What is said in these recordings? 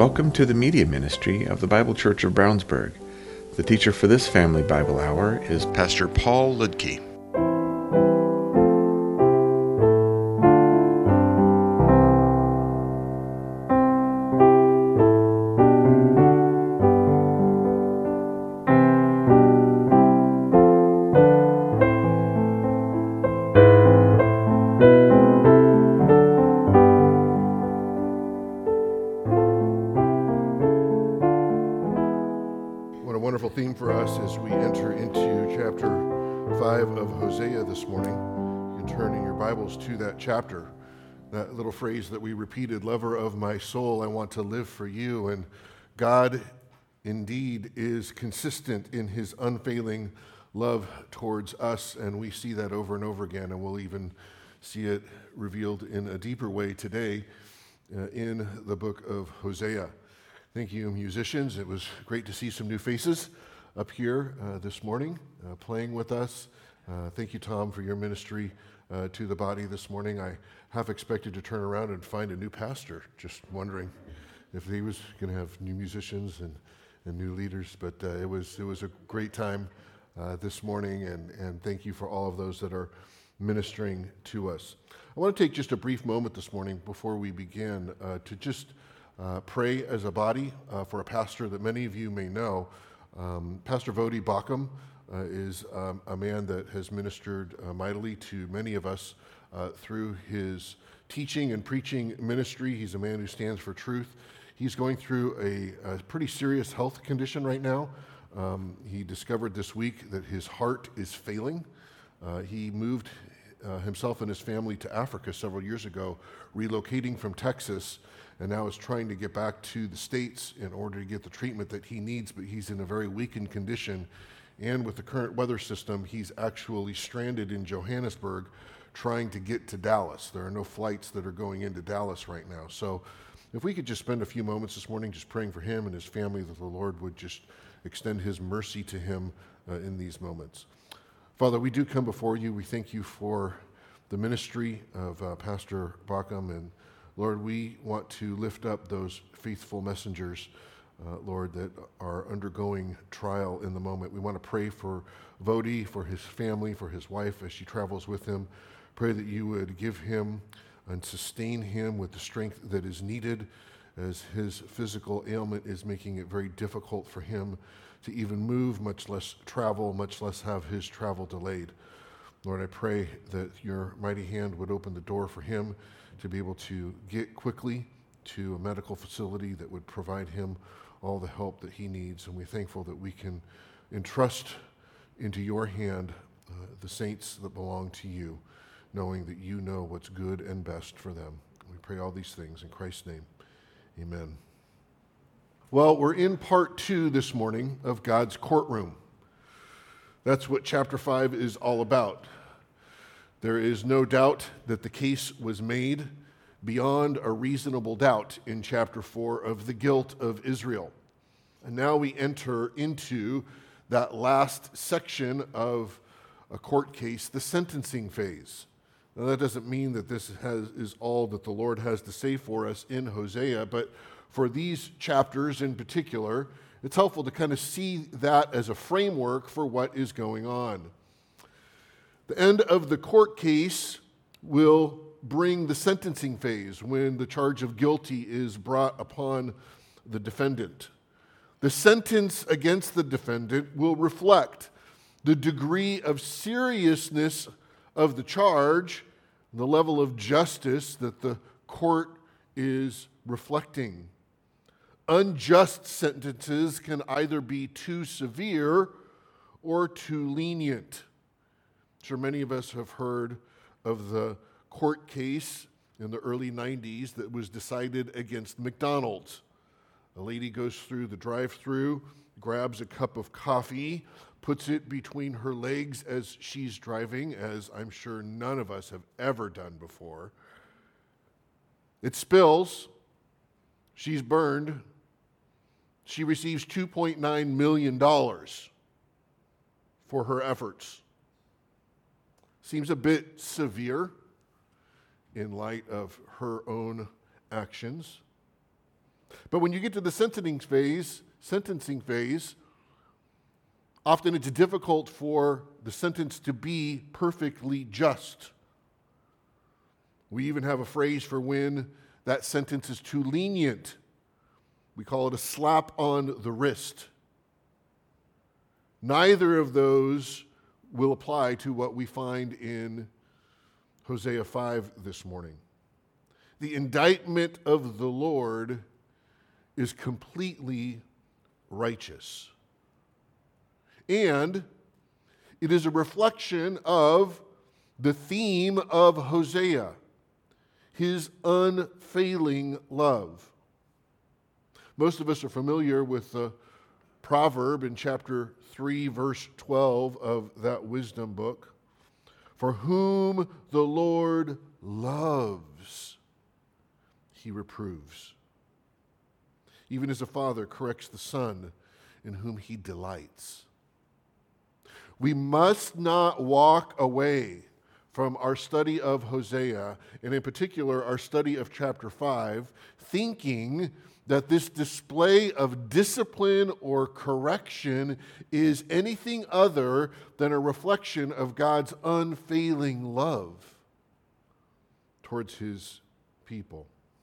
Welcome to the media ministry of the Bible Church of Brownsburg. The teacher for this Family Bible Hour is Pastor Paul Ludke. Theme for us as we enter into chapter 5 of Hosea this morning. You can turn in your Bibles to that chapter. That little phrase that we repeated, "Lover of my soul, I want to live for you." And God indeed is consistent in his unfailing love towards us, and we see that over and over again, and we'll even see it revealed in a deeper way today in the book of Hosea. Thank you, musicians. It was great to see some new faces up here this morning playing with us. Thank you, Tom, for your ministry to the body this morning. I half expected to turn around and find a new pastor, just wondering if he was going to have new musicians and new leaders, but it was a great time this morning, and thank you for all of those that are ministering to us. I want to take just a brief moment this morning before we begin to just pray as a body for a pastor that many of you may know. Pastor Vodi Bakum is a man that has ministered mightily to many of us through his teaching and preaching ministry. He's a man who stands for truth. He's going through a pretty serious health condition right now. He discovered this week that his heart is failing. He moved himself and his family to Africa several years ago, relocating from Texas, and now is trying to get back to the States in order to get the treatment that he needs, but he's in a very weakened condition. And with the current weather system, he's actually stranded in Johannesburg trying to get to Dallas. There are no flights that are going into Dallas right now. So if we could just spend a few moments this morning just praying for him and his family, that the Lord would just extend his mercy to him in these moments. Father, we do come before you. We thank you for the ministry of Pastor Bakum, and Lord, we want to lift up those faithful messengers, Lord, that are undergoing trial in the moment. We want to pray for Vodi, for his family, for his wife as she travels with him. Pray that you would give him and sustain him with the strength that is needed, as his physical ailment is making it very difficult for him to even move, much less travel, much less have his travel delayed. Lord, I pray that your mighty hand would open the door for him to be able to get quickly to a medical facility that would provide him all the help that he needs. And we're thankful that we can entrust into your hand the saints that belong to you, knowing that you know what's good and best for them. We pray all these things in Christ's name. Amen. Well, we're in part 2 this morning of God's courtroom. That's what chapter 5 is all about. There is no doubt that the case was made beyond a reasonable doubt in chapter 4 of the guilt of Israel. And now we enter into that last section of a court case, the sentencing phase. Now, that doesn't mean that this is all that the Lord has to say for us in Hosea, but for these chapters in particular, it's helpful to kind of see that as a framework for what is going on. The end of the court case will bring the sentencing phase when the charge of guilty is brought upon the defendant. The sentence against the defendant will reflect the degree of seriousness of the charge, the level of justice that the court is reflecting. Unjust sentences can either be too severe or too lenient. I'm sure many of us have heard of the court case in the early 90s that was decided against McDonald's. A lady goes through the drive-thru, grabs a cup of coffee, puts it between her legs as she's driving, as I'm sure none of us have ever done before. It spills. She's burned. She receives $2.9 million for her efforts. Seems a bit severe in light of her own actions. But when you get to the sentencing phase, often it's difficult for the sentence to be perfectly just. We even have a phrase for when that sentence is too lenient. We call it a slap on the wrist. Neither of those will apply to what we find in Hosea 5 this morning. The indictment of the Lord is completely righteous. And it is a reflection of the theme of Hosea, his unfailing love. Most of us are familiar with the proverb in chapter 3, verse 12 of that wisdom book. For whom the Lord loves, he reproves. Even as a father corrects the son in whom he delights. We must not walk away from our study of Hosea, and in particular our study of chapter 5, thinking that this display of discipline or correction is anything other than a reflection of God's unfailing love towards his people.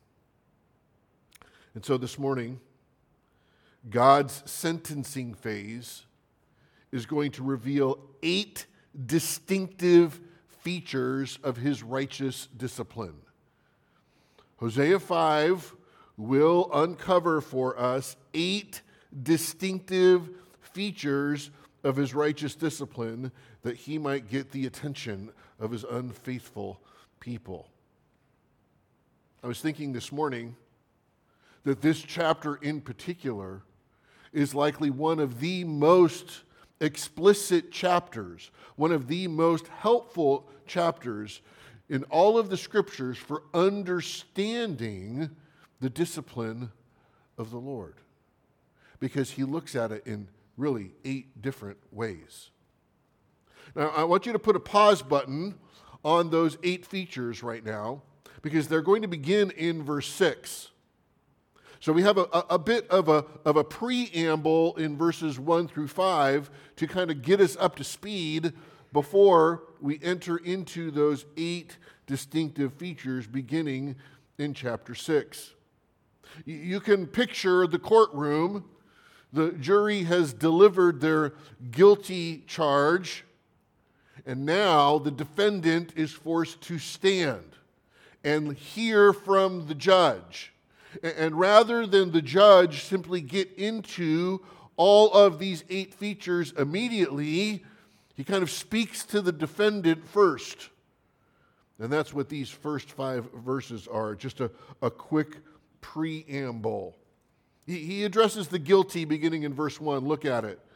And so this morning, God's sentencing phase is going to reveal 8 distinctive features of his righteous discipline. Hosea 5 will uncover for us 8 distinctive features of his righteous discipline that he might get the attention of his unfaithful people. I was thinking this morning that this chapter in particular is likely one of the most explicit chapters, one of the most helpful chapters in all of the scriptures for understanding the discipline of the Lord, because he looks at it in really 8 different ways. Now, I want you to put a pause button on those 8 features right now, because they're going to begin in verse 6. So we have a bit of a preamble in verses 1 through 5 to kind of get us up to speed before we enter into those 8 distinctive features beginning in chapter 6. You can picture the courtroom. The jury has delivered their guilty charge, and now the defendant is forced to stand and hear from the judge. And rather than the judge simply get into all of these 8 features immediately, he kind of speaks to the defendant first. And that's what these first 5 verses are, just a quick preamble. He addresses the guilty beginning in verse 1. Look at it.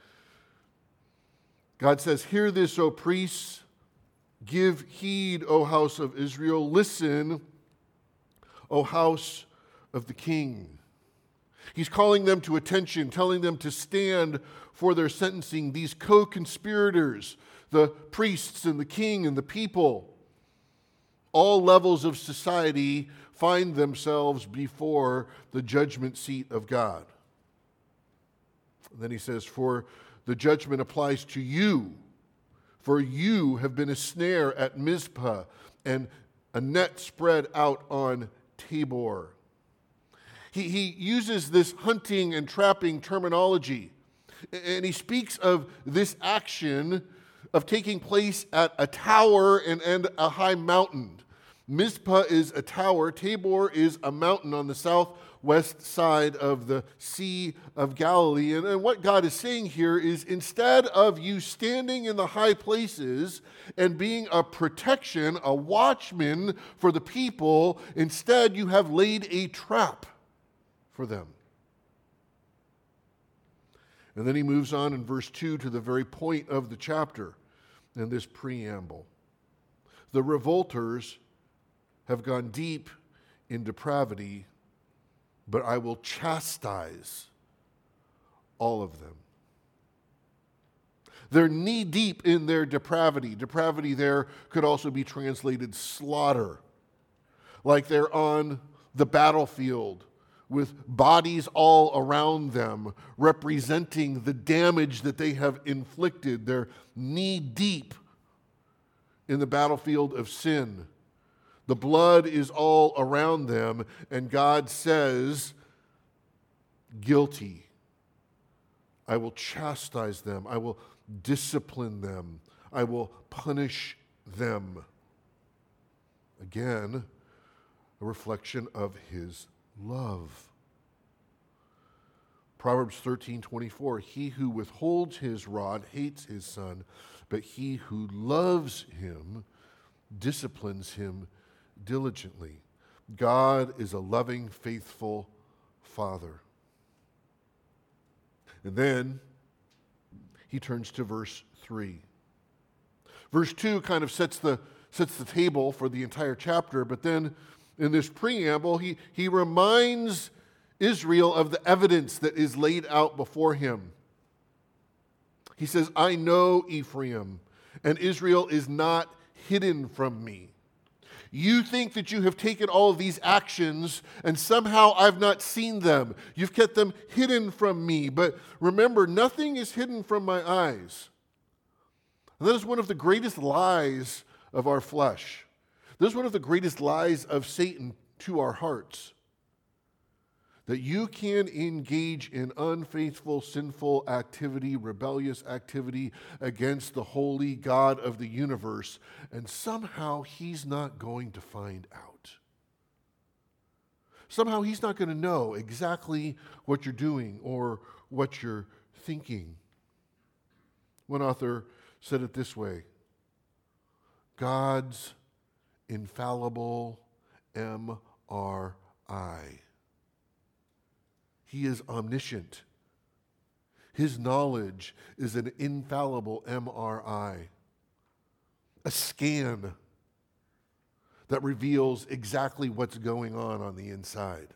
God says, "Hear this, O priests. Give heed, O house of Israel. Listen, O house of the king." He's calling them to attention, telling them to stand for their sentencing. These co-conspirators, the priests and the king and the people, all levels of society find themselves before the judgment seat of God. And then he says, "For the judgment applies to you, for you have been a snare at Mizpah and a net spread out on Tabor." He uses this hunting and trapping terminology, and he speaks of this action of taking place at a tower and a high mountain. Mizpah is a tower. Tabor is a mountain on the southwest side of the Sea of Galilee. And what God is saying here is, instead of you standing in the high places and being a protection, a watchman for the people, instead you have laid a trap for them. And then he moves on in verse 2 to the very point of the chapter in this preamble. The revolters have gone deep in depravity, but I will chastise all of them. They're knee-deep in their depravity. Depravity there could also be translated slaughter. Like they're on the battlefield with bodies all around them, representing the damage that they have inflicted. They're knee deep in the battlefield of sin. The blood is all around them, and God says, guilty. I will chastise them. I will discipline them. I will punish them. Again, a reflection of his love. Proverbs 13:24, he who withholds his rod hates his son, but he who loves him disciplines him diligently. God is a loving, faithful Father. And then he turns to verse 3. Verse 2 kind of sets the table for the entire chapter, but then in this preamble, he reminds Israel of the evidence that is laid out before him. He says, I know Ephraim, and Israel is not hidden from me. You think that you have taken all of these actions and somehow I've not seen them. You've kept them hidden from me. But remember, nothing is hidden from my eyes. And that is one of the greatest lies of our flesh. That is one of the greatest lies of Satan to our hearts. That you can engage in unfaithful, sinful activity, rebellious activity against the holy God of the universe, and somehow he's not going to find out. Somehow he's not going to know exactly what you're doing or what you're thinking. One author said it this way: God's infallible MRI. He is omniscient. His knowledge is an infallible MRI, a scan that reveals exactly what's going on the inside.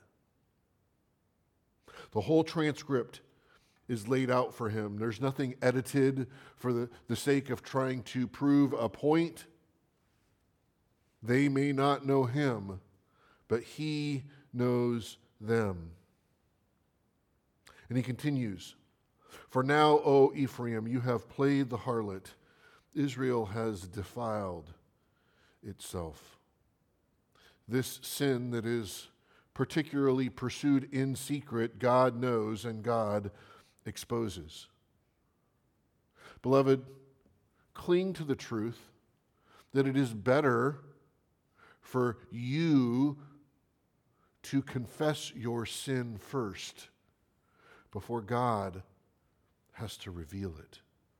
The whole transcript is laid out for him. There's nothing edited for the sake of trying to prove a point. They may not know him, but he knows them. And he continues, for now, O Ephraim, you have played the harlot. Israel has defiled itself. This sin that is particularly pursued in secret, God knows and God exposes. Beloved, cling to the truth that it is better for you to confess your sin first before God has to reveal it.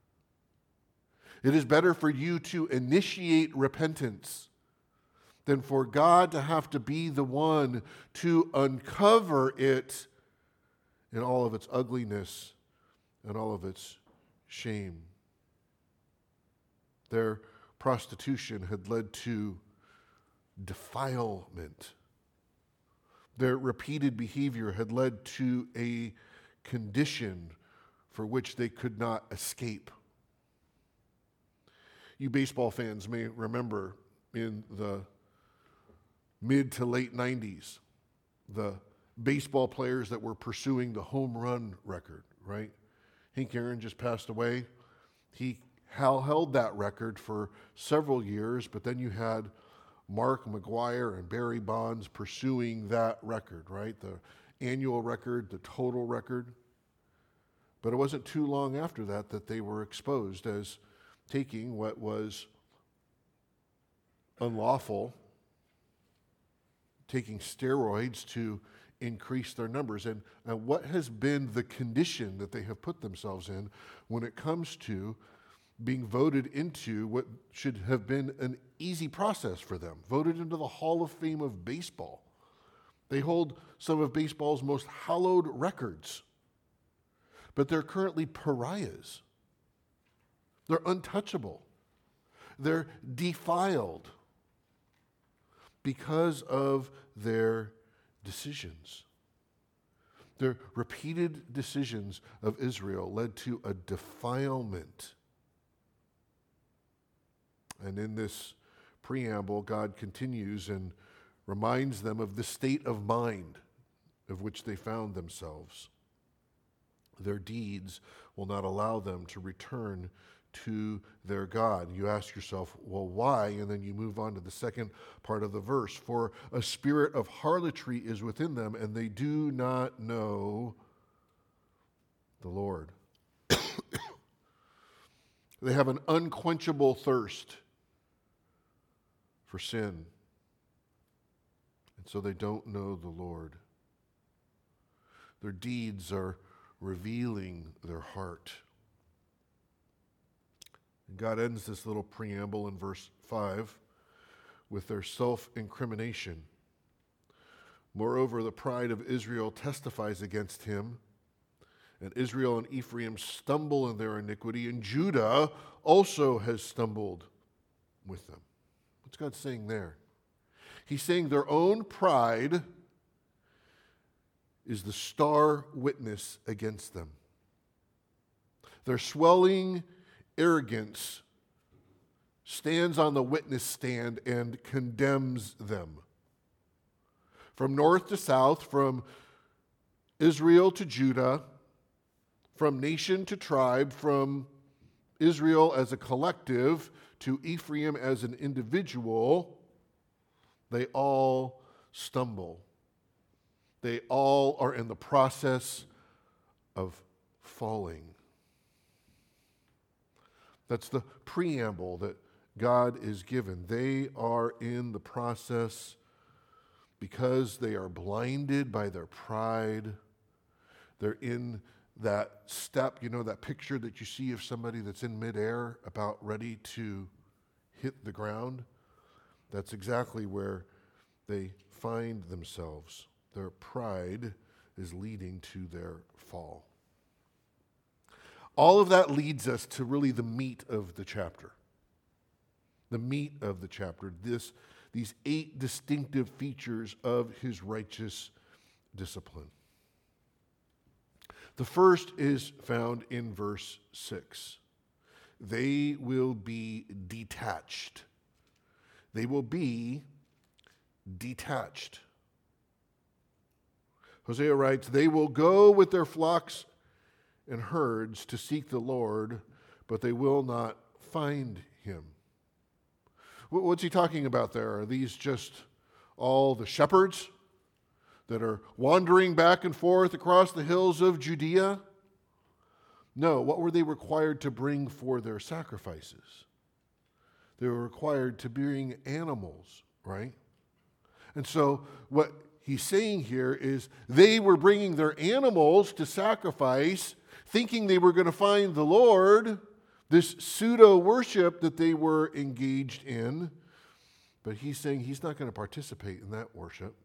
It is better for you to initiate repentance than for God to have to be the one to uncover it in all of its ugliness and all of its shame. Their prostitution had led to defilement. Their repeated behavior had led to a condition for which they could not escape. You baseball fans may remember in the mid to late 90s, the baseball players that were pursuing the home run record, right? Hank Aaron just passed away. He held that record for several years, but then you had Mark McGwire and Barry Bonds pursuing that record, right? The annual record, the total record. But it wasn't too long after that they were exposed as taking what was unlawful, taking steroids to increase their numbers. And what has been the condition that they have put themselves in when it comes to being voted into what should have been an easy process for them, voted into the Hall of Fame of baseball. They hold some of baseball's most hallowed records, but they're currently pariahs. They're untouchable. They're defiled because of their decisions. The repeated decisions of Israel led to a defilement. And in this preamble, God continues and reminds them of the state of mind of which they found themselves. Their deeds will not allow them to return to their God. You ask yourself, well, why? And then you move on to the second part of the verse. For a spirit of harlotry is within them, and they do not know the Lord. They have an unquenchable thirst for sin. And so they don't know the Lord. Their deeds are revealing their heart. And God ends this little preamble in verse 5 with their self-incrimination. Moreover, the pride of Israel testifies against him, and Israel and Ephraim stumble in their iniquity, and Judah also has stumbled with them. What's God saying there? He's saying their own pride is the star witness against them. Their swelling arrogance stands on the witness stand and condemns them. From north to south, from Israel to Judah, from nation to tribe, from Israel as a collective to Ephraim as an individual, they all stumble. They all are in the process of falling. That's the preamble that God is given. They are in the process because they are blinded by their pride. They're in that step, that picture that you see of somebody that's in midair about ready to hit the ground. That's exactly where they find themselves. Their pride is leading to their fall. All of that leads us to really the meat of the chapter. The meat of the chapter, these 8 distinctive features of his righteous discipline. The first is found in verse 6. They will be detached. They will be detached. Hosea writes, they will go with their flocks and herds to seek the Lord, but they will not find him. What's he talking about there? Are these just all the shepherds that are wandering back and forth across the hills of Judea? No, what were they required to bring for their sacrifices? They were required to bring animals, right? And so what he's saying here is they were bringing their animals to sacrifice, thinking they were going to find the Lord, this pseudo-worship that they were engaged in. But he's saying he's not going to participate in that worship.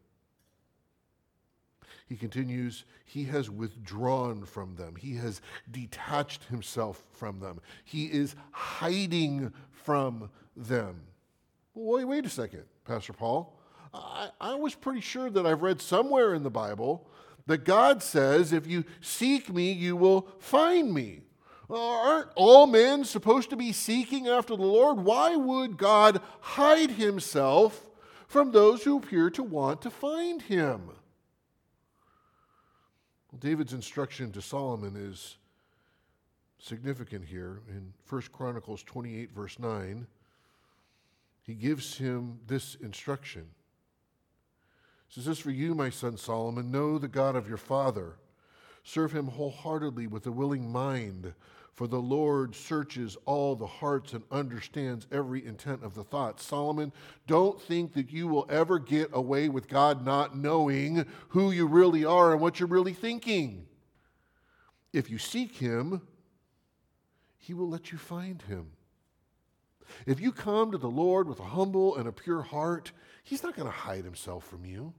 He continues, he has withdrawn from them. He has detached himself from them. He is hiding from them. Well, wait a second, Pastor Paul. I was pretty sure that I've read somewhere in the Bible that God says, if you seek me, you will find me. Aren't all men supposed to be seeking after the Lord? Why would God hide himself from those who appear to want to find him? Well, David's instruction to Solomon is significant here. In 1 Chronicles 28, verse 9, he gives him this instruction. He says, "As for you, my son Solomon, know the God of your father. Serve him wholeheartedly with a willing mind, for the Lord searches all the hearts and understands every intent of the thoughts." Solomon, don't think that you will ever get away with God not knowing who you really are and what you're really thinking. If you seek him, he will let you find him. If you come to the Lord with a humble and a pure heart, he's not going to hide himself from you.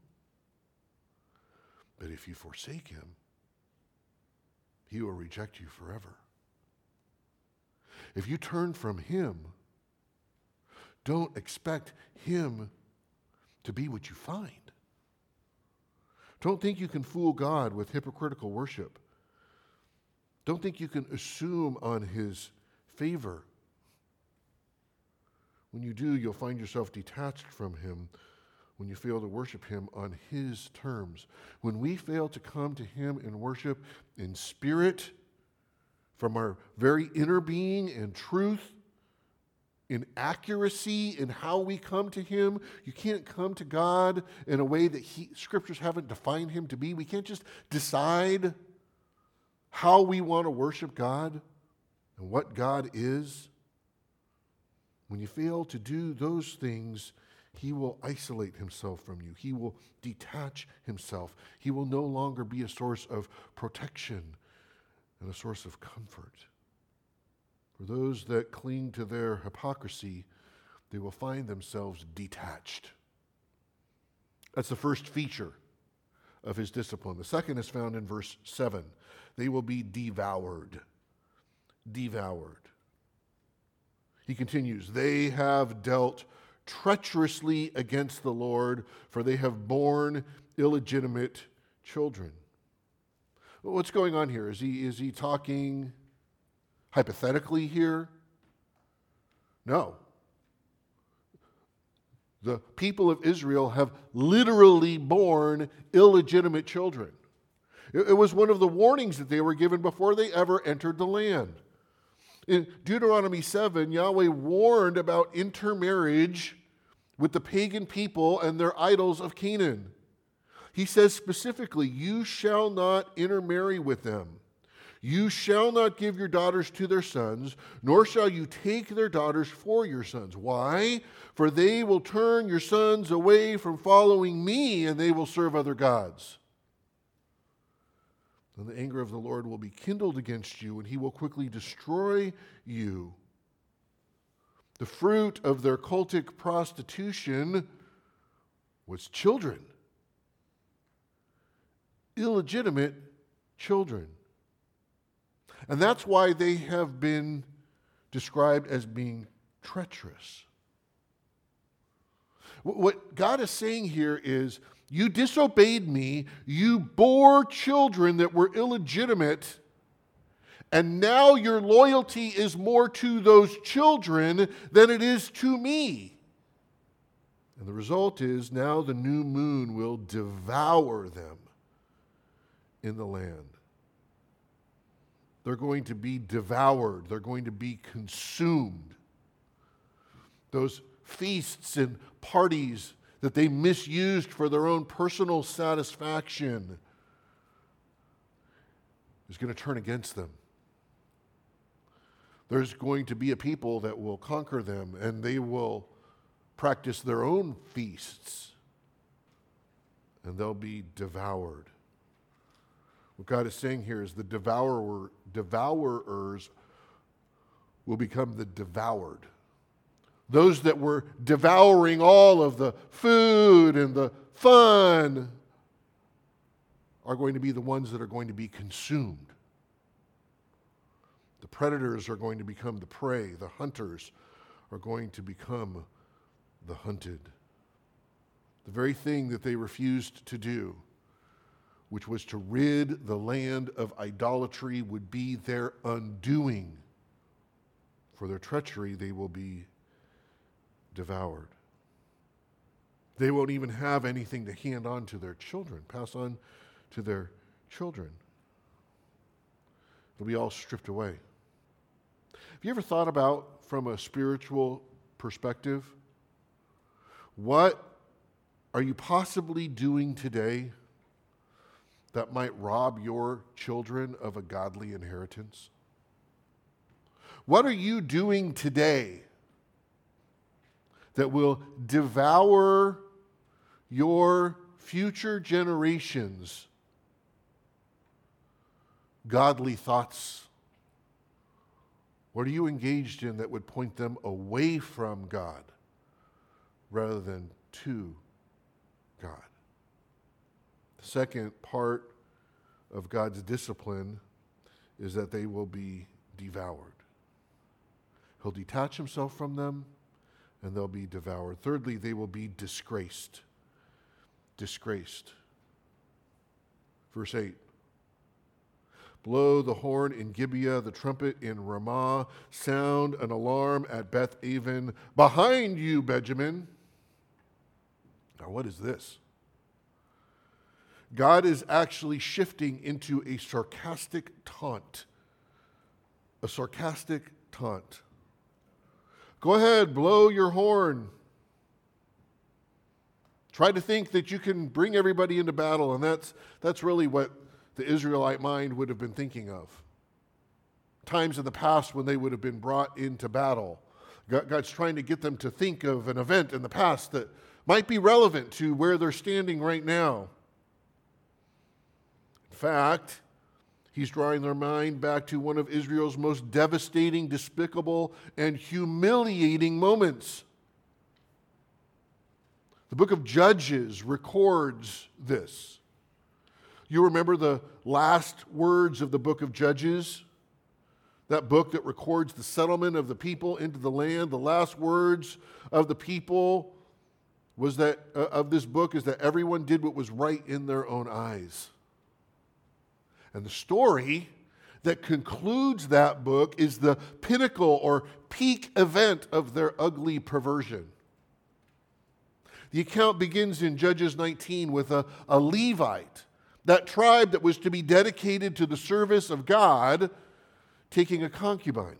But if you forsake him, he will reject you forever. If you turn from him, don't expect him to be what you find. Don't think you can fool God with hypocritical worship. Don't think you can assume on his favor. When you do, you'll find yourself detached from him, when you fail to worship him on his terms. When we fail to come to him in worship in spirit, from our very inner being and truth, in accuracy in how we come to him. You can't come to God in a way that scriptures haven't defined him to be. We can't just decide how we want to worship God and what God is. When you fail to do those things, he will isolate himself from you. He will detach himself. He will no longer be a source of protection and a source of comfort. For those that cling to their hypocrisy, they will find themselves detached. That's the first feature of his discipline. The second is found in verse 7. They will be devoured. Devoured. He continues, they have dealt treacherously against the Lord, for they have borne illegitimate children. What's going on here? Is he talking hypothetically here? No. The people of Israel have literally borne illegitimate children. It was one of the warnings that they were given before they ever entered the land. In Deuteronomy 7, Yahweh warned about intermarriage with the pagan people and their idols of Canaan. He says specifically, you shall not intermarry with them. You shall not give your daughters to their sons, nor shall you take their daughters for your sons. Why? For they will turn your sons away from following me, and they will serve other gods. And the anger of the Lord will be kindled against you, and he will quickly destroy you. The fruit of their cultic prostitution was children. Illegitimate children. And that's why they have been described as being treacherous. What God is saying here is, you disobeyed me, you bore children that were illegitimate, and now your loyalty is more to those children than it is to me. And the result is now the new moon will devour them in the land. They're going to be devoured. They're going to be consumed. Those feasts and parties that they misused for their own personal satisfaction is going to turn against them. There's going to be a people that will conquer them, and they will practice their own feasts, and they'll be devoured. What God is saying here is the devourers will become the devoured. Those that were devouring all of the food and the fun are going to be the ones that are going to be consumed. The predators are going to become the prey. The hunters are going to become the hunted. The very thing that they refused to do, which was to rid the land of idolatry, would be their undoing. For their treachery, they will be devoured. They won't even have anything to hand on to their children, pass on to their children. It'll be all stripped away. Have you ever thought about, from a spiritual perspective, what are you possibly doing today that might rob your children of a godly inheritance? What are you doing today that will devour your future generations' godly thoughts? What are you engaged in that would point them away from God rather than to God? The second part of God's discipline is that they will be devoured. He'll detach himself from them, and they'll be devoured. Thirdly, they will be disgraced. Disgraced. Verse 8. Blow the horn in Gibeah, the trumpet in Ramah, sound an alarm at Beth Aven. Behind you, Benjamin. Now, what is this? God is actually shifting into a sarcastic taunt. A sarcastic taunt. Go ahead, blow your horn. Try to think that you can bring everybody into battle, and that's really what the Israelite mind would have been thinking of. Times in the past when they would have been brought into battle. God's trying to get them to think of an event in the past that might be relevant to where they're standing right now. In fact, He's drawing their mind back to one of Israel's most devastating, despicable, and humiliating moments. The book of Judges records this. You remember the last words of the book of Judges? That book that records the settlement of the people into the land. The last words of the people was that of this book is that everyone did what was right in their own eyes. And the story that concludes that book is the pinnacle or peak event of their ugly perversion. The account begins in Judges 19 with a Levite, that tribe that was to be dedicated to the service of God, taking a concubine.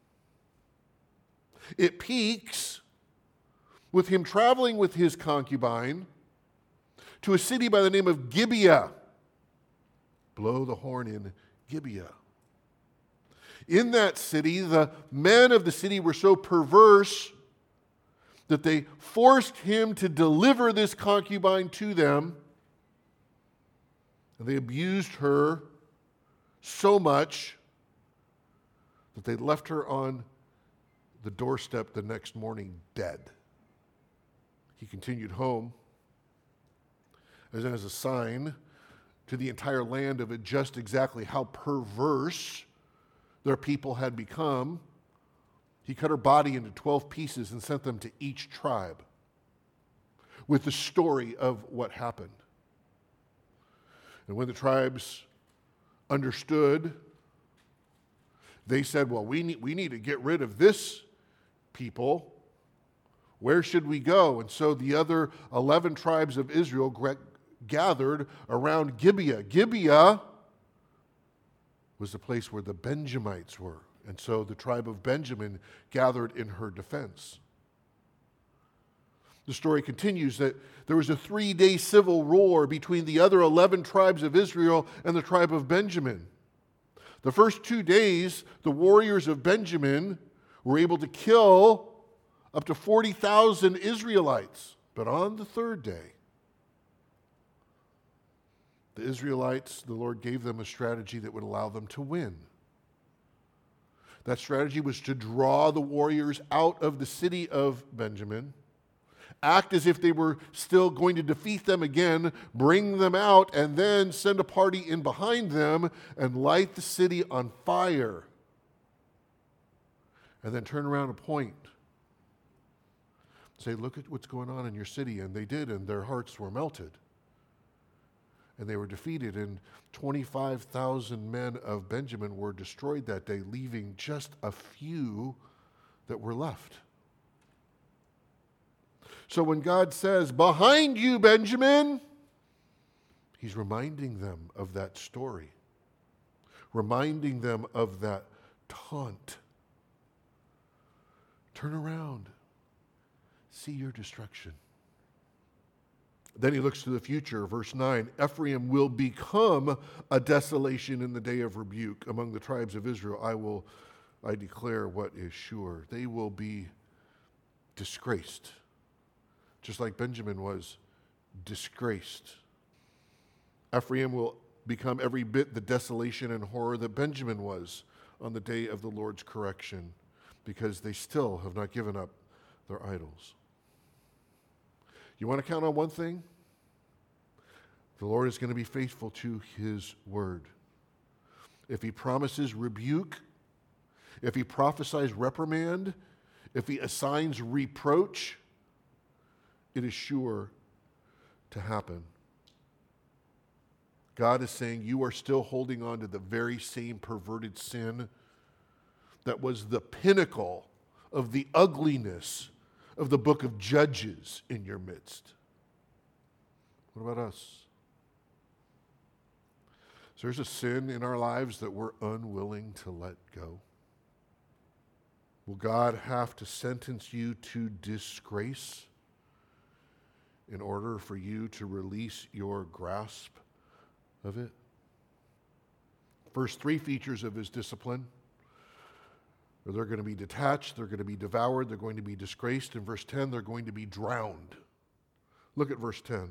It peaks with him traveling with his concubine to a city by the name of Gibeah. Blow the horn in Gibeah. In that city, the men of the city were so perverse that they forced him to deliver this concubine to them. And they abused her so much that they left her on the doorstep the next morning dead. He continued home as a sign to the entire land of it just exactly how perverse their people had become. He cut her body into 12 pieces and sent them to each tribe with the story of what happened. And when the tribes understood, they said, well, we need to get rid of this people. Where should we go? And so the other 11 tribes of Israel gathered around Gibeah. Gibeah was the place where the Benjamites were. And so the tribe of Benjamin gathered in her defense. The story continues that there was a 3-day civil war between the other 11 tribes of Israel and the tribe of Benjamin. The first 2 days, the warriors of Benjamin were able to kill up to 40,000 Israelites. But on the third day, the Israelites, the Lord gave them a strategy that would allow them to win. That strategy was to draw the warriors out of the city of Benjamin, act as if they were still going to defeat them again, bring them out, and then send a party in behind them and light the city on fire. And then turn around and point. Say, look at what's going on in your city. And they did, and their hearts were melted. And they were defeated, and 25,000 men of Benjamin were destroyed that day, leaving just a few that were left. So when God says, behind you, Benjamin, He's reminding them of that story, reminding them of that taunt. Turn around, see your destruction. Then he looks to the future, verse 9. Ephraim will become a desolation in the day of rebuke among the tribes of Israel. I declare what is sure. They will be disgraced, just like Benjamin was disgraced. Ephraim will become every bit the desolation and horror that Benjamin was on the day of the Lord's correction, because they still have not given up their idols. You want to count on one thing? The Lord is going to be faithful to His word. If He promises rebuke, if He prophesies reprimand, if He assigns reproach, it is sure to happen. God is saying you are still holding on to the very same perverted sin that was the pinnacle of the ugliness of the book of Judges in your midst. What about us? So there's a sin in our lives that we're unwilling to let go. Will God have to sentence you to disgrace in order for you to release your grasp of it? First three features of his discipline are they're going to be detached, they're going to be devoured, they're going to be disgraced. In verse 10, they're going to be drowned. Look at verse 10.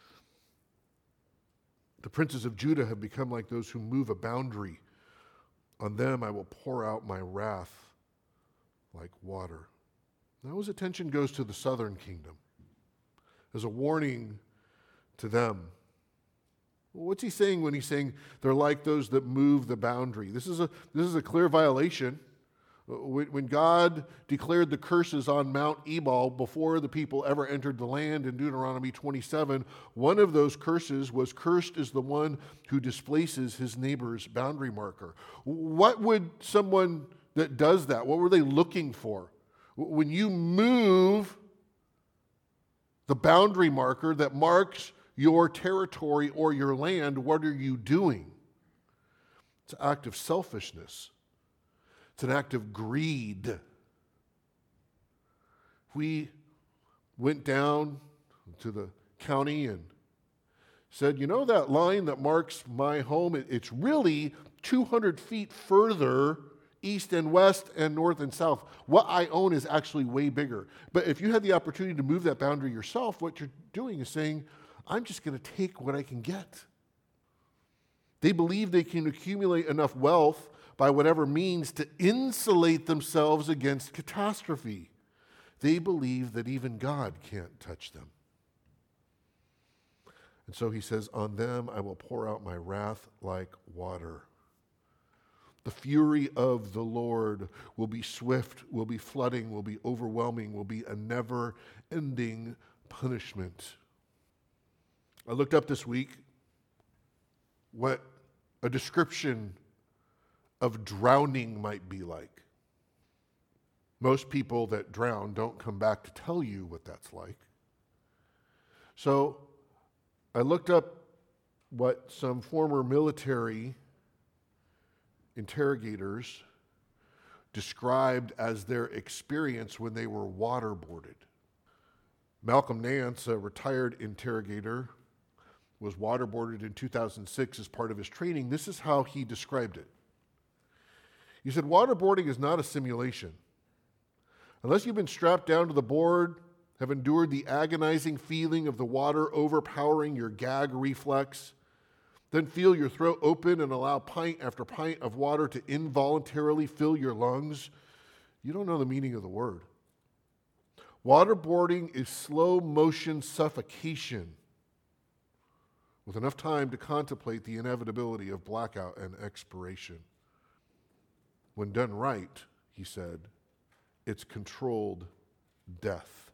The princes of Judah have become like those who move a boundary. On them I will pour out my wrath like water. Now his attention goes to the southern kingdom as a warning to them. Well, what's he saying when he's saying they're like those that move the boundary? This is a clear violation. When God declared the curses on Mount Ebal before the people ever entered the land in Deuteronomy 27, one of those curses was, "Cursed is the one who displaces his neighbor's boundary marker." What would someone that does that, what were they looking for? When you move the boundary marker that marks your territory or your land, what are you doing? It's an act of selfishness. It's an act of greed. We went down to the county and said, you know that line that marks my home, it's really 200 feet further east and west and north and south. What I own is actually way bigger. But if you had the opportunity to move that boundary yourself, what you're doing is saying, I'm just going to take what I can get. They believe they can accumulate enough wealth by whatever means to insulate themselves against catastrophe. They believe that even God can't touch them. And so he says, on them I will pour out my wrath like water. The fury of the Lord will be swift, will be flooding, will be overwhelming, will be a never-ending punishment. I looked up this week what a description of drowning might be like. Most people that drown don't come back to tell you what that's like. So I looked up what some former military interrogators described as their experience when they were waterboarded. Malcolm Nance, a retired interrogator, was waterboarded in 2006 as part of his training. This is how he described it. He said, waterboarding is not a simulation. Unless you've been strapped down to the board, have endured the agonizing feeling of the water overpowering your gag reflex, then feel your throat open and allow pint after pint of water to involuntarily fill your lungs, you don't know the meaning of the word. Waterboarding is slow motion suffocation with enough time to contemplate the inevitability of blackout and expiration. When done right, he said, it's controlled death.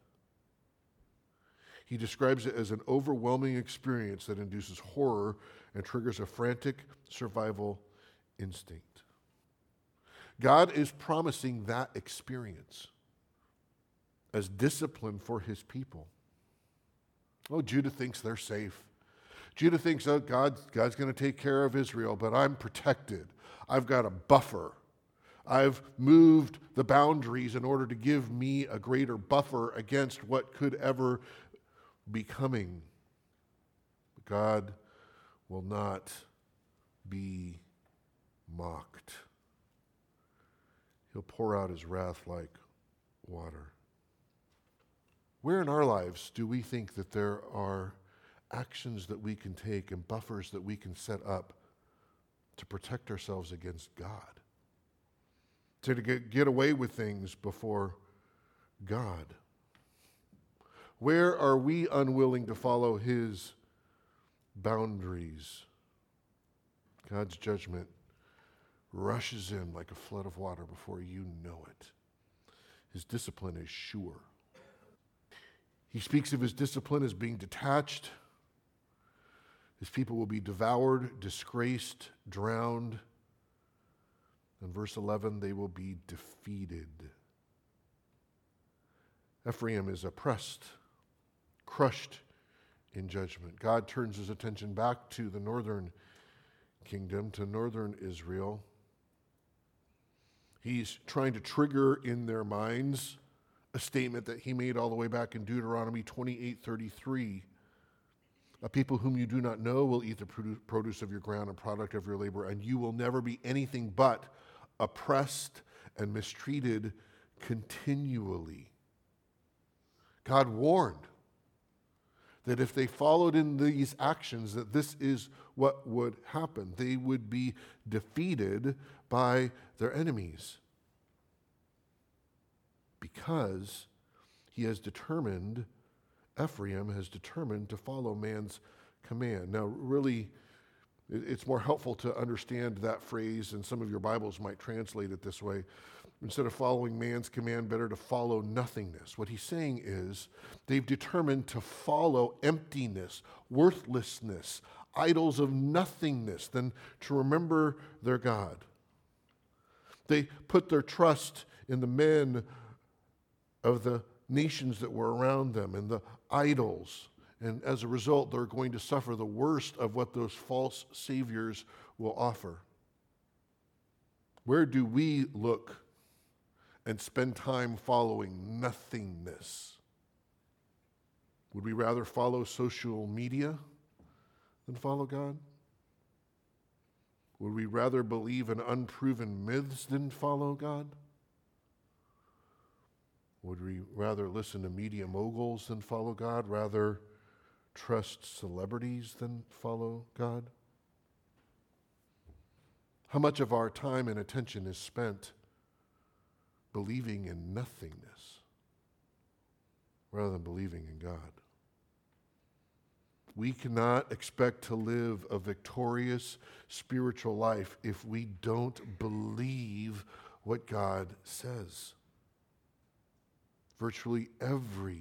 He describes it as an overwhelming experience that induces horror and triggers a frantic survival instinct. God is promising that experience as discipline for his people. Oh, Judah thinks they're safe. Judah thinks, oh, God's going to take care of Israel, but I'm protected. I've got a buffer. I've moved the boundaries in order to give me a greater buffer against what could ever be coming. But God will not be mocked. He'll pour out his wrath like water. Where in our lives do we think that there are actions that we can take and buffers that we can set up to protect ourselves against God? To get away with things before God? Where are we unwilling to follow his boundaries? God's judgment rushes in like a flood of water before you know it. His discipline is sure. He speaks of his discipline as being detached. His people will be devoured, disgraced, drowned. In verse 11, they will be defeated. Ephraim is oppressed, crushed in judgment. God turns his attention back to the northern kingdom, to northern Israel. He's trying to trigger in their minds a statement that he made all the way back in Deuteronomy 28:33. A people whom you do not know will eat the produce of your ground and product of your labor, and you will never be anything but oppressed and mistreated continually. God warned that if they followed in these actions, that this is what would happen. They would be defeated by their enemies, because Ephraim has determined to follow man's command. Now, really, it's more helpful to understand that phrase, and some of your Bibles might translate it this way. Instead of following man's command, better to follow nothingness. What he's saying is they've determined to follow emptiness, worthlessness, idols of nothingness, than to remember their God. They put their trust in the men of the nations that were around them and the idols. And as a result, they're going to suffer the worst of what those false saviors will offer. Where do we look and spend time following nothingness? Would we rather follow social media than follow God? Would we rather believe in unproven myths than follow God? Would we rather listen to media moguls than follow God? Rather trust celebrities than follow God? How much of our time and attention is spent believing in nothingness rather than believing in God? We cannot expect to live a victorious spiritual life if we don't believe what God says. Virtually every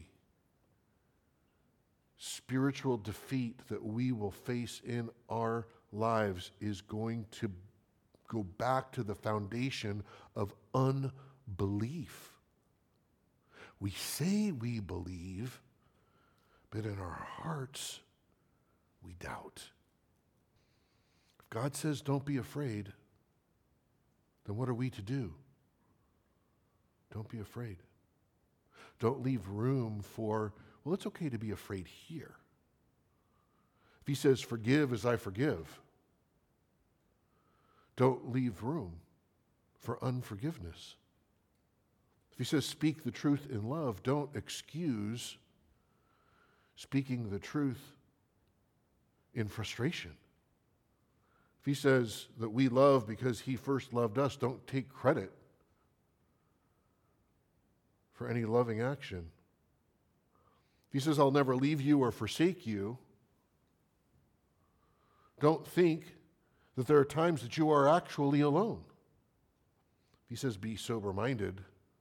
spiritual defeat that we will face in our lives is going to go back to the foundation of unbelief. We say we believe, but in our hearts, we doubt. If God says, don't be afraid, then what are we to do? Don't be afraid. Don't leave room for, well, it's okay to be afraid here. If he says, forgive as I forgive, don't leave room for unforgiveness. If he says, speak the truth in love, don't excuse speaking the truth in frustration. If he says that we love because he first loved us, don't take credit for any loving action. If he says, I'll never leave you or forsake you, don't think that there are times that you are actually alone. If he says, be sober-minded,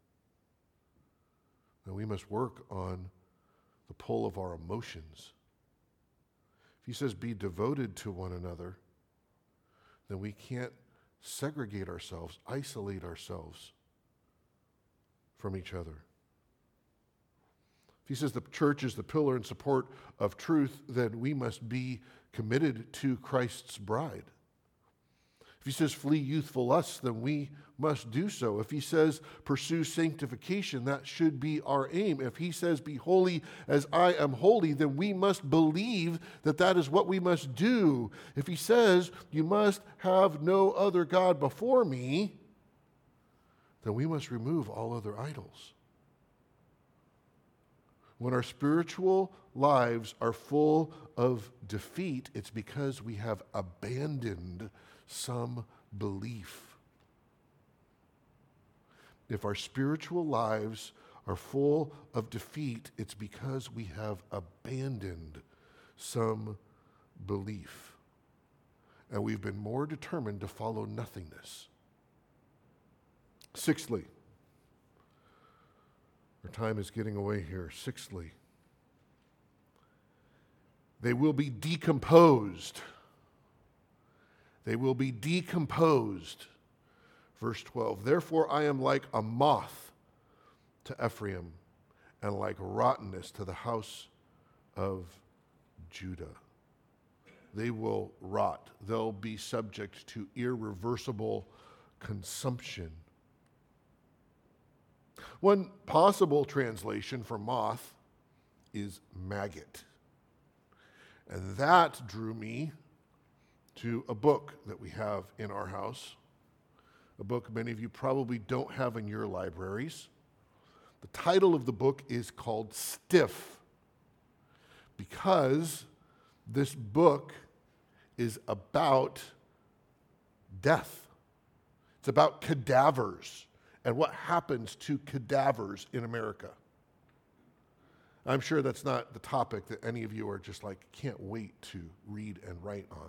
then we must work on the pull of our emotions. If he says, be devoted to one another, then we can't segregate ourselves, isolate ourselves from each other. If he says the church is the pillar and support of truth, then we must be committed to Christ's bride. If he says flee youthful lusts, then we must do so. If he says pursue sanctification, that should be our aim. If he says be holy as I am holy, then we must believe that that is what we must do. If he says you must have no other God before me, then we must remove all other idols. When our spiritual lives are full of defeat, it's because we have abandoned some belief. If our spiritual lives are full of defeat, it's because we have abandoned some belief. And we've been more determined to follow nothingness. Sixthly, our time is getting away here. Sixthly, they will be decomposed. They will be decomposed. Verse 12, therefore I am like a moth to Ephraim and like rottenness to the house of Judah. They will rot. They'll be subject to irreversible consumption. One possible translation for moth is maggot. And that drew me to a book that we have in our house, a book many of you probably don't have in your libraries. The title of the book is called Stiff, because this book is about death. It's about cadavers and what happens to cadavers in America. I'm sure that's not the topic that any of you are just like, can't wait to read and write on.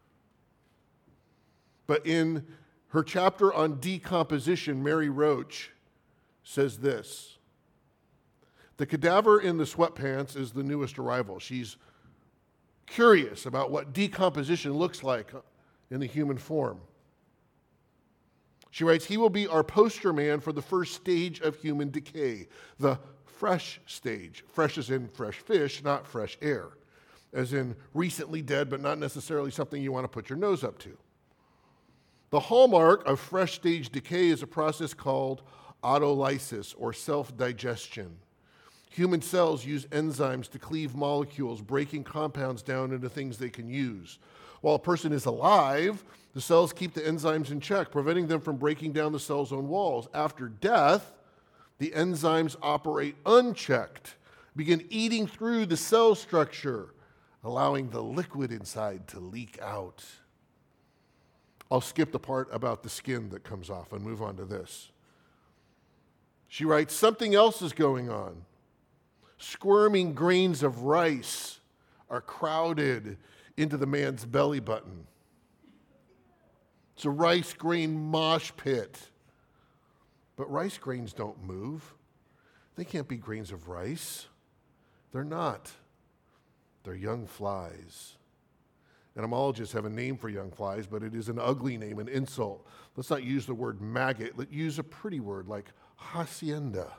But in her chapter on decomposition, Mary Roach says this: the cadaver in the sweatpants is the newest arrival. She's curious about what decomposition looks like in the human form. She writes, he will be our poster man for the first stage of human decay, the fresh stage. Fresh as in fresh fish, not fresh air. As in recently dead, but not necessarily something you want to put your nose up to. The hallmark of fresh stage decay is a process called autolysis, or self-digestion. Human cells use enzymes to cleave molecules, breaking compounds down into things they can use. While a person is alive, the cells keep the enzymes in check, preventing them from breaking down the cell's own walls. After death, the enzymes operate unchecked, begin eating through the cell structure, allowing the liquid inside to leak out. I'll skip the part about the skin that comes off and move on to this. She writes, something else is going on. Squirming grains of rice are crowded into the man's belly button. It's a rice grain mosh pit. But rice grains don't move. They can't be grains of rice. They're not. They're young flies. Entomologists have a name for young flies, but it is an ugly name, an insult. Let's not use the word maggot. Let's use a pretty word like hacienda.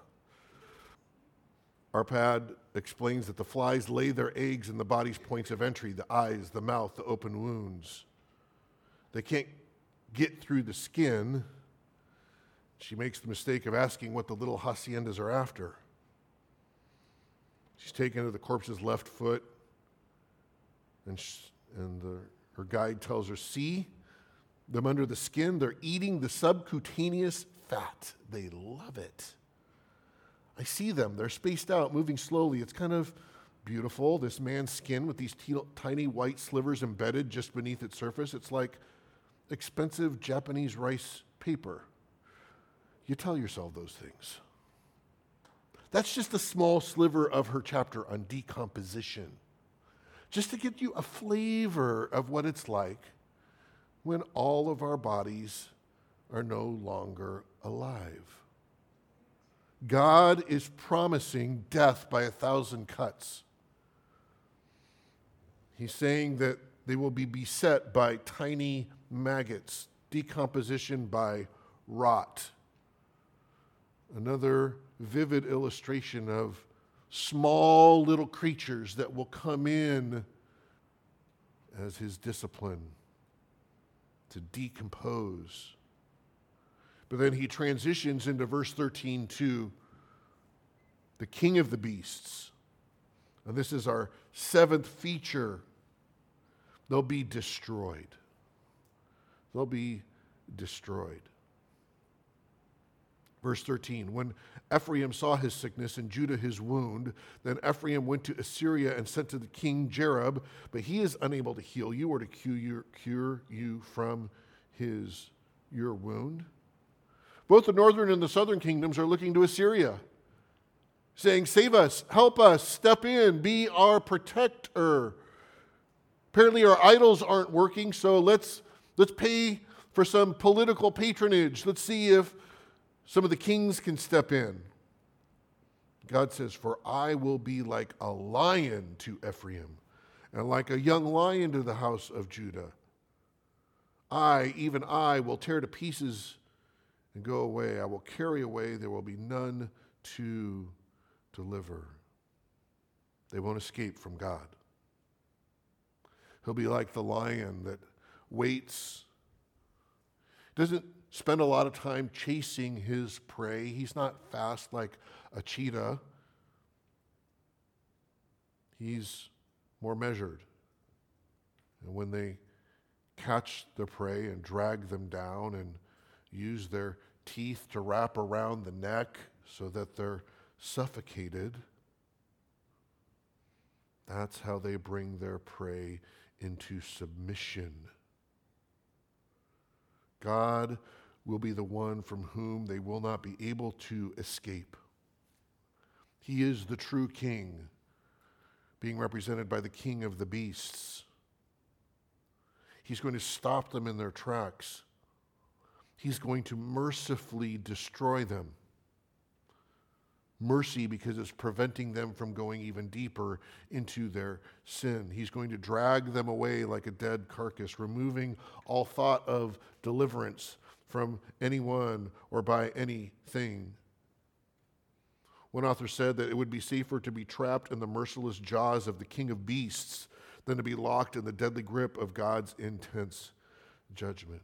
Arpad explains that the flies lay their eggs in the body's points of entry, the eyes, the mouth, the open wounds. They can't get through the skin. She makes the mistake of asking what the little haciendas are after. She's taken to the corpse's left foot, and her guide tells her, see them under the skin? They're eating the subcutaneous fat. They love it. I see them. They're spaced out, moving slowly. It's kind of beautiful, this man's skin with these tiny white slivers embedded just beneath its surface. It's like expensive Japanese rice paper. You tell yourself those things. That's just a small sliver of her chapter on decomposition, just to get you a flavor of what it's like when all of our bodies are no longer alive. God is promising death by 1,000 cuts. He's saying that they will be beset by tiny maggots, decomposition by rot. Another vivid illustration of small little creatures that will come in as his discipline to decompose. But then he transitions into verse 13 to the king of the beasts. And this is our seventh feature. They'll be destroyed. They'll be destroyed. Verse 13, when Ephraim saw his sickness and Judah his wound, then Ephraim went to Assyria and sent to the king Jareb, but he is unable to heal you or to cure you from your wound. Both the northern and the southern kingdoms are looking to Assyria, saying, save us, help us, step in, be our protector. Apparently our idols aren't working, so let's pay for some political patronage. Let's see if some of the kings can step in. God says, for I will be like a lion to Ephraim, and like a young lion to the house of Judah. Even I, will tear to pieces and go away. I will carry away. There will be none to deliver. They won't escape from God. He'll be like the lion that waits. Doesn't spend a lot of time chasing his prey. He's not fast like a cheetah. He's more measured. And when they catch the prey and drag them down and use their teeth to wrap around the neck so that they're suffocated, that's how they bring their prey into submission. God will be the one from whom they will not be able to escape. He is the true king, being represented by the king of the beasts. He's going to stop them in their tracks. He's going to mercifully destroy them. Mercy because it's preventing them from going even deeper into their sin. He's going to drag them away like a dead carcass, removing all thought of deliverance from anyone or by anything. One author said that it would be safer to be trapped in the merciless jaws of the king of beasts than to be locked in the deadly grip of God's intense judgment.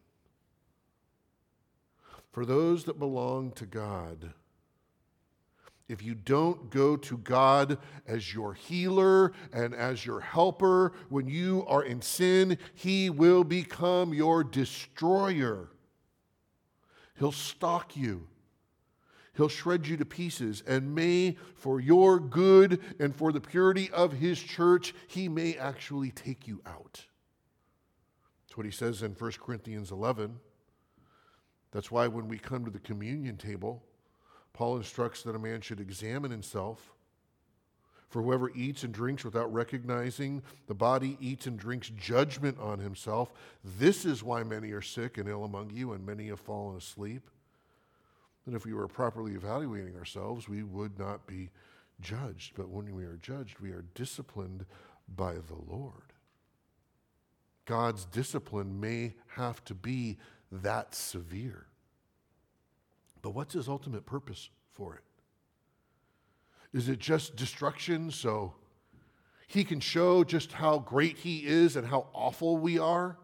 For those that belong to God, if you don't go to God as your healer and as your helper when you are in sin, He will become your destroyer. He'll stalk you. He'll shred you to pieces, and may, for your good and for the purity of His church, He may actually take you out. That's what he says in 1 Corinthians 11. That's why when we come to the communion table, Paul instructs that a man should examine himself. For whoever eats and drinks without recognizing the body eats and drinks judgment on himself. This is why many are sick and ill among you, and many have fallen asleep. And if we were properly evaluating ourselves, we would not be judged. But when we are judged, we are disciplined by the Lord. God's discipline may have to be that severe. But what's His ultimate purpose for it? Is it just destruction so He can show just how great He is and how awful we are?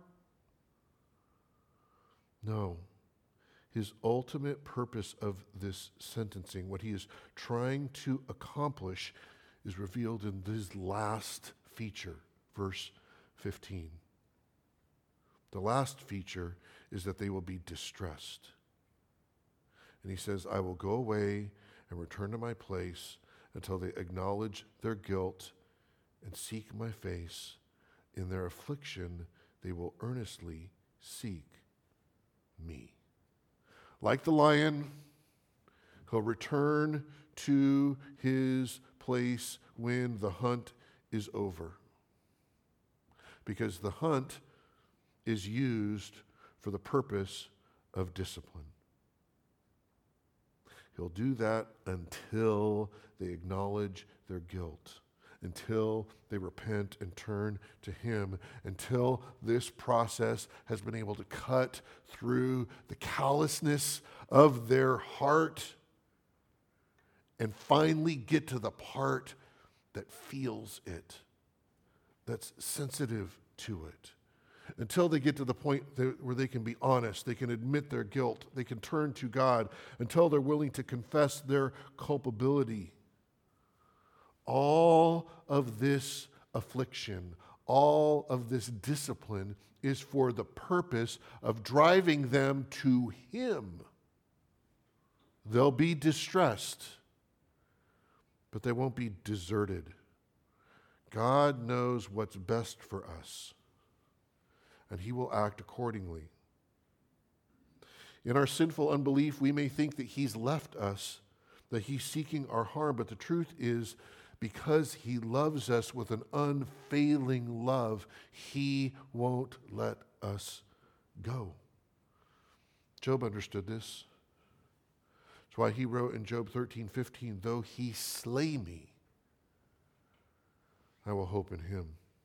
No. His ultimate purpose of this sentencing, what He is trying to accomplish, is revealed in this last feature, verse 15. The last feature is that they will be distressed. And He says, I will go away and return to my place until they acknowledge their guilt and seek my face. In their affliction, they will earnestly seek me. Like the lion, He'll return to His place when the hunt is over. Because the hunt is used for the purpose of discipline. He'll do that until they acknowledge their guilt, until they repent and turn to Him, until this process has been able to cut through the callousness of their heart and finally get to the part that feels it, that's sensitive to it. Until they get to the point where they can be honest, they can admit their guilt, they can turn to God, until they're willing to confess their culpability. All of this affliction, all of this discipline is for the purpose of driving them to Him. They'll be distressed, but they won't be deserted. God knows what's best for us, and He will act accordingly. In our sinful unbelief, we may think that He's left us, that He's seeking our harm, but the truth is, because He loves us with an unfailing love, He won't let us go. Job understood this. That's why he wrote in Job 13:15, though He slay me, I will hope in Him.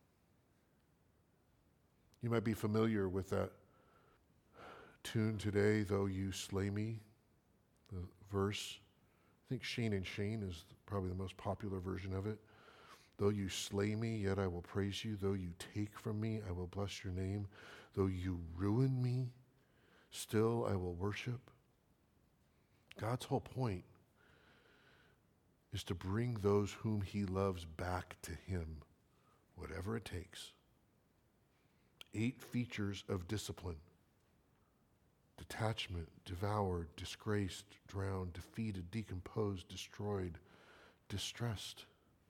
You might be familiar with that tune today, though you slay me, the verse. I think Shane and Shane is probably the most popular version of it. Though you slay me, yet I will praise you. Though you take from me, I will bless your name. Though you ruin me, still I will worship. God's whole point is to bring those whom he loves back to him, whatever it takes. 8 features of discipline: detachment, devoured, disgraced, drowned, defeated, decomposed, destroyed, distressed.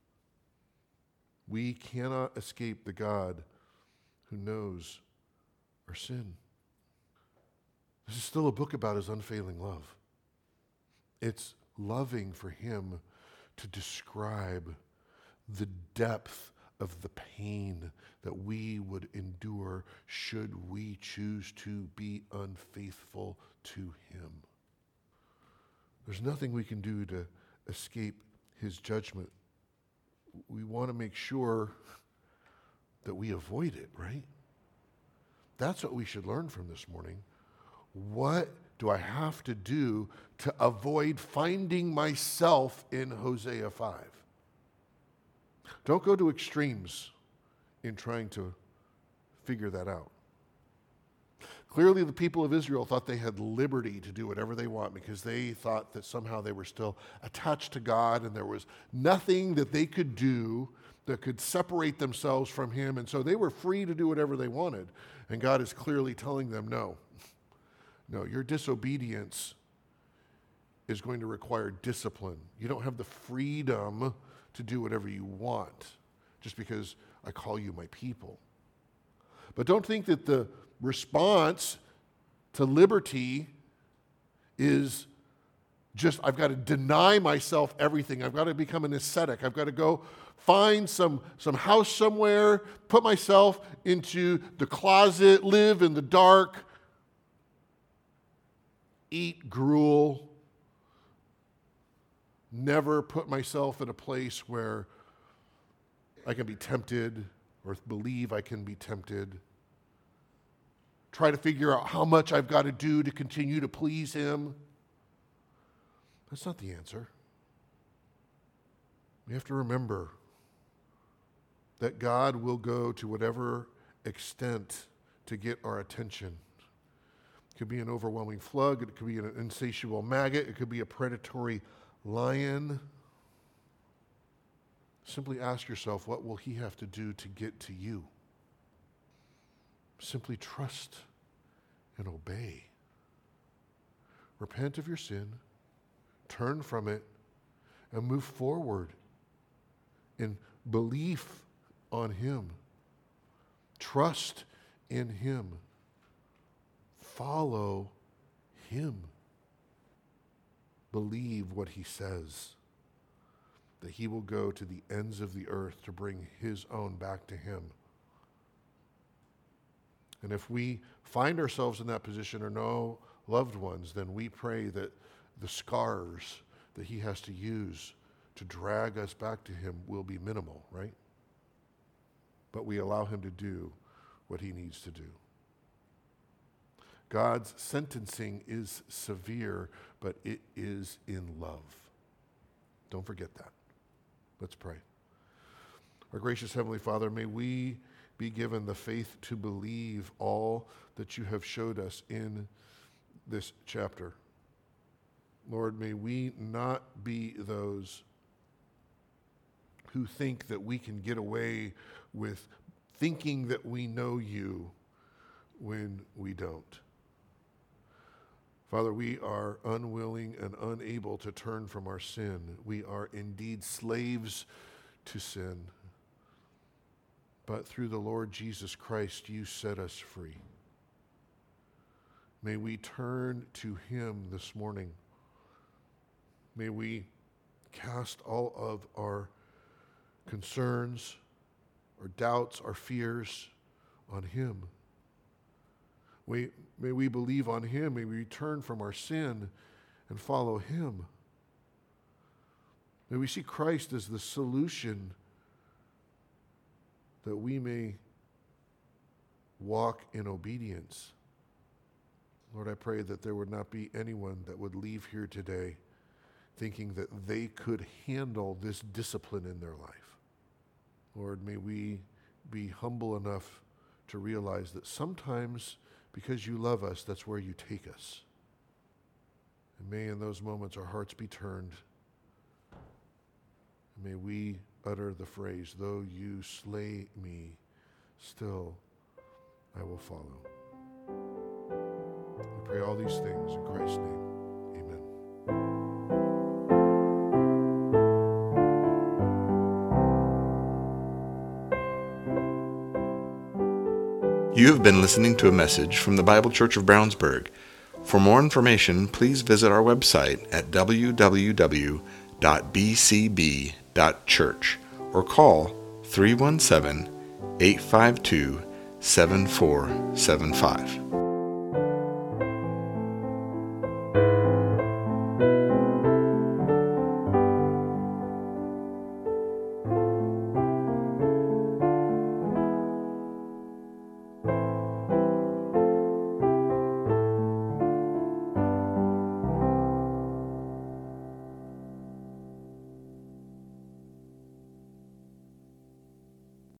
We cannot escape the God who knows our sin. This is still a book about his unfailing love. It's loving for him to describe the depth of the pain that we would endure should we choose to be unfaithful to him. There's nothing we can do to escape his judgment. We want to make sure that we avoid it, right? That's what we should learn from this morning. What do I have to do to avoid finding myself in Hosea 5? Don't go to extremes in trying to figure that out. Clearly, the people of Israel thought they had liberty to do whatever they want because they thought that somehow they were still attached to God and there was nothing that they could do that could separate themselves from him. And so they were free to do whatever they wanted. And God is clearly telling them, no, your disobedience is going to require discipline. You don't have the freedom to do whatever you want just because I call you my people. But don't think that the response to liberty is just, I've got to deny myself everything. I've got to become an ascetic. I've got to go find some house somewhere, put myself into the closet, live in the dark, eat gruel, never put myself in a place where I can be tempted or believe I can be tempted. Try to figure out how much I've got to do to continue to please him. That's not the answer. We have to remember that God will go to whatever extent to get our attention. It could be an overwhelming flood. It could be an insatiable maggot. It could be a predatory lion. Simply ask yourself, what will he have to do to get to you? Simply trust and obey. Repent of your sin, turn from it, and move forward in belief on him. Trust in him. Follow him. Believe what he says, that he will go to the ends of the earth to bring his own back to him. And if we find ourselves in that position or know loved ones, then we pray that the scars that he has to use to drag us back to him will be minimal, right? But we allow him to do what he needs to do. God's sentencing is severe, but it is in love. Don't forget that. Let's pray. Our gracious Heavenly Father, may we be given the faith to believe all that you have showed us in this chapter. Lord, may we not be those who think that we can get away with thinking that we know you when we don't. Father, we are unwilling and unable to turn from our sin. We are indeed slaves to sin. But through the Lord Jesus Christ, you set us free. May we turn to him this morning. May we cast all of our concerns, our doubts, our fears on him. May we believe on him. May we turn from our sin and follow him. May we see Christ as the solution that we may walk in obedience. Lord, I pray that there would not be anyone that would leave here today thinking that they could handle this discipline in their life. Lord, may we be humble enough to realize that sometimes, because you love us, that's where you take us. And may in those moments our hearts be turned. And may we utter the phrase, though you slay me, still I will follow. We pray all these things in Christ's name. Amen. You have been listening to a message from the Bible Church of Brownsburg. For more information, please visit our website at www.bcb.church or call 317-852-7475.